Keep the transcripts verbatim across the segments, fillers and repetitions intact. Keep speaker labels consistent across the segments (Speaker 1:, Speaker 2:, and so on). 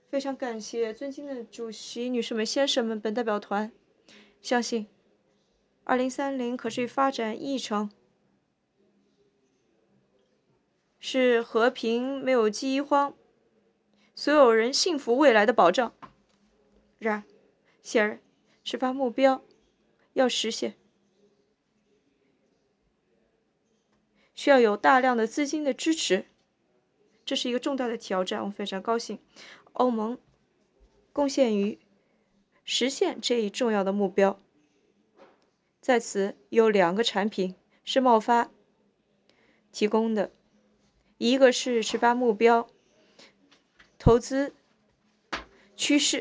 Speaker 1: 非常感谢尊敬的主席、女士们、先生们，本代表团相信二零三零可持续发展议程是和平、没有饥荒、所有人幸福未来的保障。然而，显然，始发目标要实现，需要有大量的资金的支持，这是一个重大的挑战。我们非常高兴，欧盟贡献于实现这一重要的目标。在此有两个产品是贸发提供的，一个是十八目标投资趋势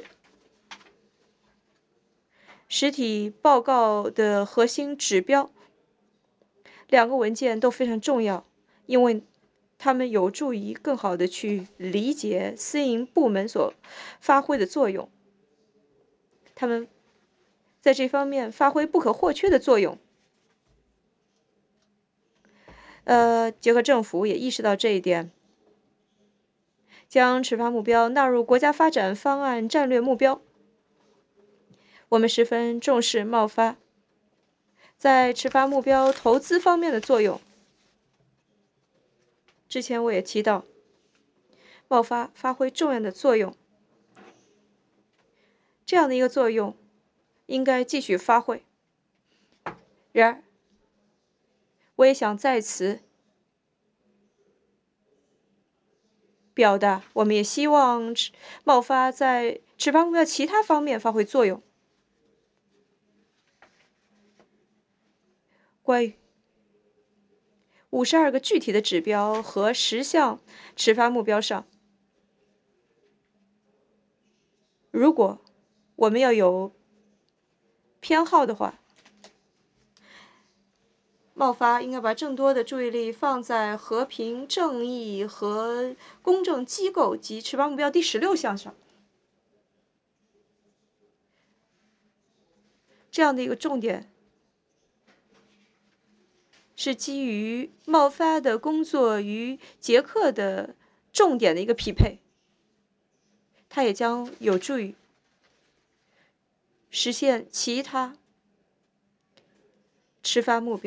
Speaker 1: 实体报告的核心指标，两个文件都非常重要，因为它们有助于更好地去理解私营部门所发挥的作用，他们在这方面发挥不可或缺的作用。呃，捷克政府也意识到这一点，将持发目标纳入国家发展方案战略目标。我们十分重视贸发在持发目标投资方面的作用。之前我也提到，贸发发挥重要的作用，这样的一个作用应该继续发挥。然而，我也想在此表达，我们也希望贸发在持发目标其他方面发挥作用。关于五十二个具体的指标和十项持发目标上，如果我们要有偏好的话，贸发应该把更多的注意力放在和平、正义和公正机构及持发目标第十六项上。这样的一个重点是基于贸发的工作与捷克的重点的一个匹配，它也将有助于实现其他持发目标。